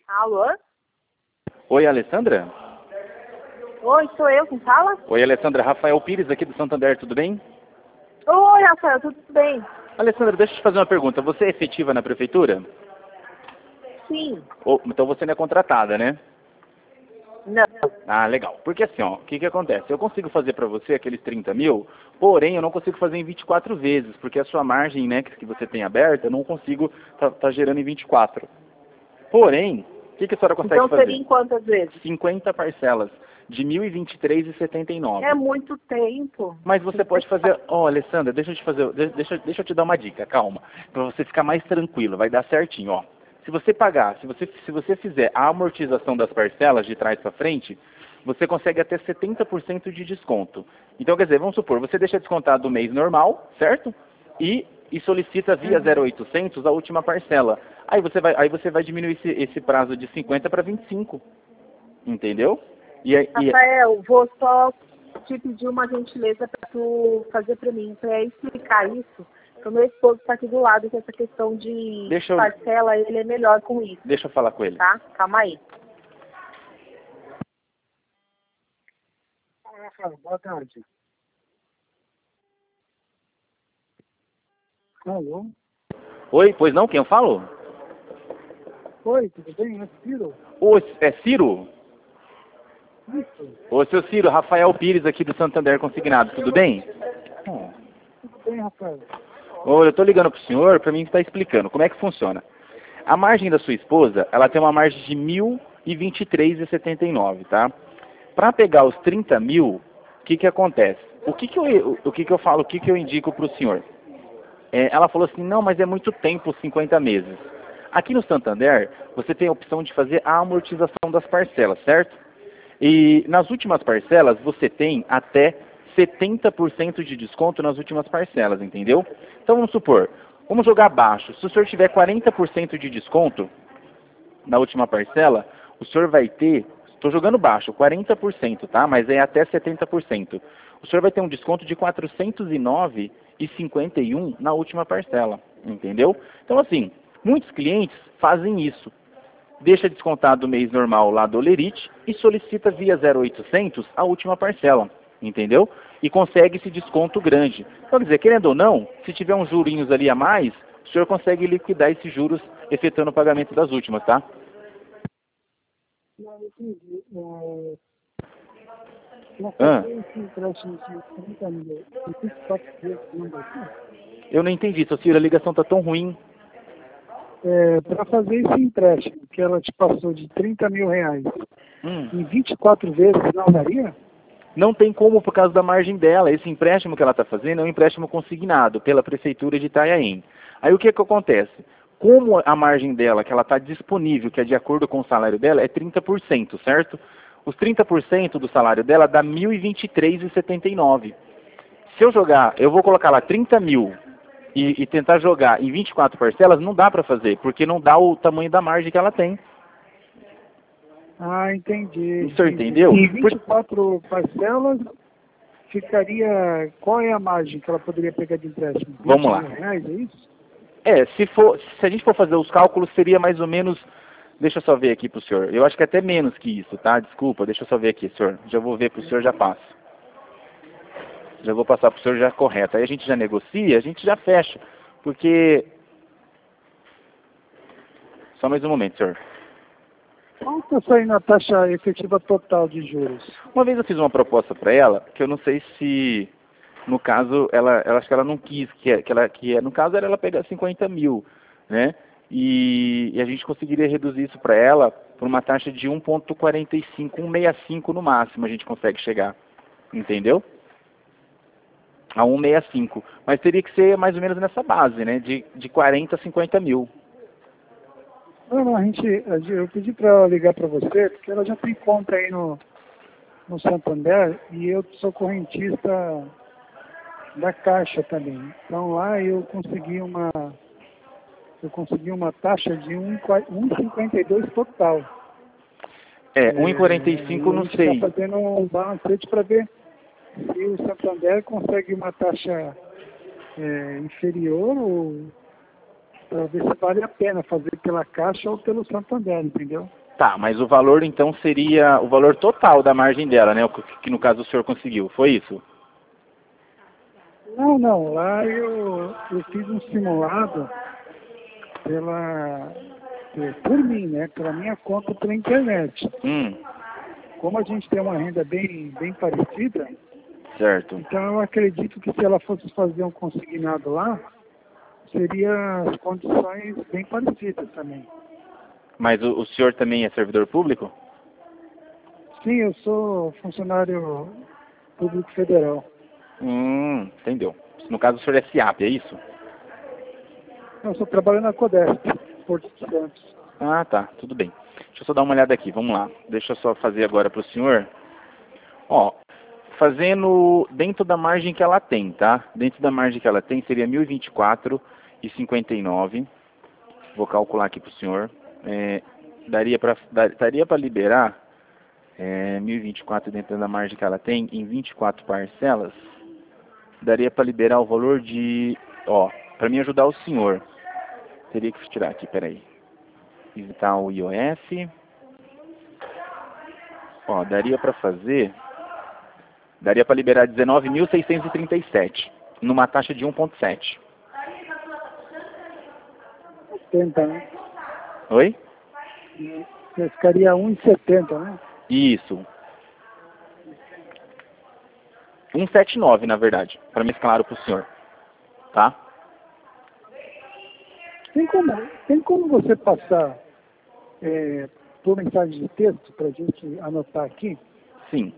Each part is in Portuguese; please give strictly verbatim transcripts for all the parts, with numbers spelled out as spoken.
Alô? Oi, Alessandra? Oi, sou eu quem fala? Oi, Alessandra. Rafael Pires aqui do Santander, tudo bem? Oi, Rafael, tudo bem? Alessandra, deixa eu te fazer uma pergunta. Você é efetiva na prefeitura? Sim. Ou, então você não é contratada, né? Não. Ah, legal. Porque assim, ó, o que que acontece? Eu consigo fazer para você aqueles trinta mil, porém eu não consigo fazer em vinte e quatro vezes, porque a sua margem, né, que você tem aberta, eu não consigo tá, tá gerando em vinte e quatro. Porém, o que que a senhora consegue Então fazer? seria em quantas vezes? cinquenta parcelas, de mil e vinte e três reais e setenta e nove. É muito tempo. Mas você pode fazer... Ó, oh, Alessandra, deixa eu te fazer... Deixa, deixa eu te dar uma dica, calma. Para você ficar mais tranquilo, vai dar certinho, ó. Se você pagar, se você, se você fizer a amortização das parcelas de trás para frente, você consegue até setenta por cento de desconto. Então, quer dizer, vamos supor, você deixa descontado o mês normal, certo? E, e solicita via zero oitocentos a última parcela. Aí você vai, aí você vai diminuir esse, esse prazo de cinquenta para vinte e cinco. Entendeu? E, e, Rafael, vou só te pedir uma gentileza para tu fazer para mim, para explicar isso. O meu esposo está aqui do lado, que essa questão de Deixa eu- parcela, ele é melhor com isso, deixa eu falar com ele. tá? Calma aí. Rafael, boa tarde. Alô? Oi, pois não? Quem eu falo? Oi, tudo bem? É Ciro? Ô, é Ciro? Isso. Ô, seu Ciro, Rafael Pires aqui do Santander Consignado, tudo bem? Tudo bem, Rafael? Ô, eu tô ligando pro senhor para mim estar explicando como é que funciona. A margem da sua esposa, ela tem uma margem de mil e vinte e três reais e setenta e nove, tá? Para pegar os trinta mil, o que que acontece? O que que eu, o que que eu falo, o que que eu indico pro senhor? É, ela falou assim, não, mas é muito tempo, cinquenta meses. Aqui no Santander, você tem a opção de fazer a amortização das parcelas, certo? E nas últimas parcelas, você tem até setenta por cento de desconto nas últimas parcelas, entendeu? Então vamos supor, vamos jogar abaixo. Se o senhor tiver quarenta por cento de desconto na última parcela, o senhor vai ter, estou jogando baixo, quarenta por cento, tá? Mas é até setenta por cento. O senhor vai ter um desconto de quatrocentos e nove reais e cinquenta e um na última parcela, entendeu? Então assim, muitos clientes fazem isso. Deixa descontado o mês normal lá do Olerite e solicita via zero oitocentos a última parcela, entendeu? E consegue esse desconto grande. Então, quer dizer, querendo ou não, se tiver uns jurinhos ali a mais, o senhor consegue liquidar esses juros efetuando o pagamento das últimas, tá? Não, eu entendi. É... Não Ah, fazer esse empréstimo de trinta mil. Em vinte e quatro vezes, não vai ser? eu não entendi, seu Ciro, a ligação tá tão ruim. É, para fazer esse empréstimo que ela te passou de trinta mil reais Hum. em vinte e quatro vezes, não daria? Não tem como por causa da margem dela. Esse empréstimo que ela está fazendo é um empréstimo consignado pela Prefeitura de Itanhaém. Aí o que que acontece? Como a margem dela, que ela está disponível, que é de acordo com o salário dela, é trinta por cento, certo? Os trinta por cento do salário dela dá mil e vinte e três reais e setenta e nove. Se eu jogar, eu vou colocar lá trinta mil e, e tentar jogar em vinte e quatro parcelas, não dá para fazer, porque não dá o tamanho da margem que ela tem. Ah, entendi. O senhor entendi. entendeu? Em vinte e quatro parcelas, ficaria... Qual é a margem que ela poderia pegar de empréstimo? Vamos lá. vinte mil reais, é isso? É, se, for, se a gente for fazer os cálculos, seria mais ou menos... Deixa eu só ver aqui para o senhor. Eu acho que é até menos que isso, tá? Desculpa, deixa eu só ver aqui, senhor. Já vou ver para o senhor, já passo. Já vou passar para o senhor já correto. Aí a gente já negocia, a gente já fecha. Porque... Só mais um momento, senhor. Qual está saindo a taxa efetiva total de juros? Uma vez eu fiz uma proposta para ela, que eu não sei se... No caso, ela, ela acho que ela não quis, que, que ela, que no caso era ela pegar cinquenta mil, né? E, e a gente conseguiria reduzir isso para ela por uma taxa de um vírgula quarenta e cinco, um vírgula sessenta e cinco no máximo a gente consegue chegar, entendeu? A um vírgula sessenta e cinco, mas teria que ser mais ou menos nessa base, né? De, de quarenta a cinquenta mil. Não, não, a gente, a gente- eu pedi para ela ligar para você, porque ela já tem conta aí no, no Santander e eu sou correntista da Caixa também. Então lá eu consegui uma, eu consegui uma taxa de um vírgula cinquenta e dois total. É, um vírgula quarenta e cinco não A gente sei. está fazendo um balancete para ver se o Santander consegue uma taxa é, inferior ou, para ver se vale a pena fazer pela Caixa ou pelo Santander, entendeu? Tá, mas o valor então seria o valor total da margem dela, né? O que, que no caso o senhor conseguiu, foi isso? Não, não, lá eu, eu fiz um simulado pela, por mim, né? Pela minha conta pela internet. Hum, Como a gente tem uma renda bem, bem parecida, certo. então eu acredito que se ela fosse fazer um consignado lá, seria as condições bem parecidas também. Mas o, o senhor também é servidor público? Sim, eu sou funcionário público federal. Hum, entendeu. No caso o senhor é SIAP, é isso? Eu só trabalho na Codesp, Porto de Santos. Ah, tá, tudo bem. Deixa eu só dar uma olhada aqui, vamos lá. Deixa eu só fazer agora para o senhor. Ó, fazendo dentro da margem que ela tem, tá? Dentro da margem que ela tem seria mil e vinte e quatro reais e cinquenta e nove centavos. Vou calcular aqui para o senhor. É, daria para daria para liberar é, mil e vinte e quatro dentro da margem que ela tem em vinte e quatro parcelas. Daria para liberar o valor de, ó, para me ajudar o senhor. Teria que tirar aqui, peraí. Visitar o I O F. Ó, daria para fazer, daria para liberar dezenove mil seiscentos e trinta e sete, numa taxa de um vírgula sete. setenta, né? Oi? Você ficaria um vírgula setenta, né? Isso. cento e setenta e nove, na verdade, para me claro para o senhor. Tá? Tem como, tem como você passar é, por mensagem de texto para a gente anotar aqui? Sim.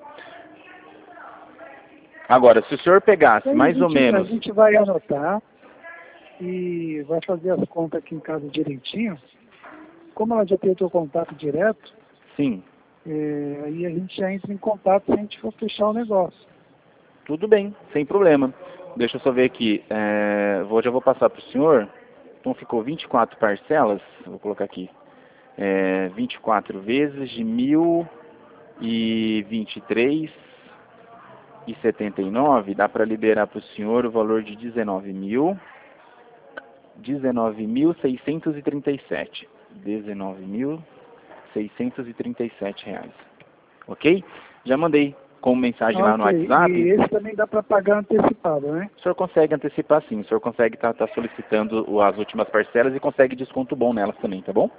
Agora, se o senhor pegasse Aí mais a ou gente, menos... A gente vai anotar e vai fazer as contas aqui em casa direitinho. Como ela já tem o teu contato direto, Sim. é, aí a gente já entra em contato se a gente for fechar o negócio. Tudo bem, sem problema. Deixa eu só ver aqui. É, vou, já vou passar para o senhor. Então ficou vinte e quatro parcelas. Vou colocar aqui. É, vinte e quatro vezes de mil e vinte e três e setenta e nove. Dá para liberar para o senhor o valor de dezenove mil. dezenove mil seiscentos e trinta e sete. dezenove mil seiscentos e trinta e sete reais. Ok? Já mandei como mensagem Ah, lá no ok. WhatsApp. E esse também dá para pagar antecipado, né? O senhor consegue antecipar sim, o senhor consegue estar tá, tá solicitando o- as últimas parcelas e consegue desconto bom nelas também, tá bom?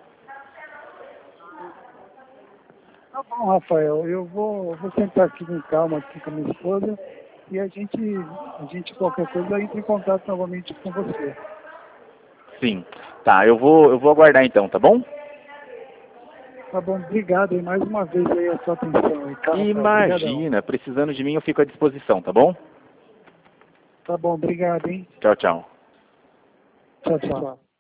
Tá bom, Rafael. Eu vou, vou sentar aqui com calma aqui com a minha esposa e a gente, a gente qualquer coisa entra em contato novamente com você. Sim. Tá, eu vou, eu vou aguardar então, tá bom? Tá bom, obrigado e mais uma vez aí a sua atenção. Aí, tá, Rafael? Obrigadão. Imagina, precisando de mim eu fico à disposição, tá bom? Tá bom, obrigado, hein? Tchau, tchau. Tchau, tchau.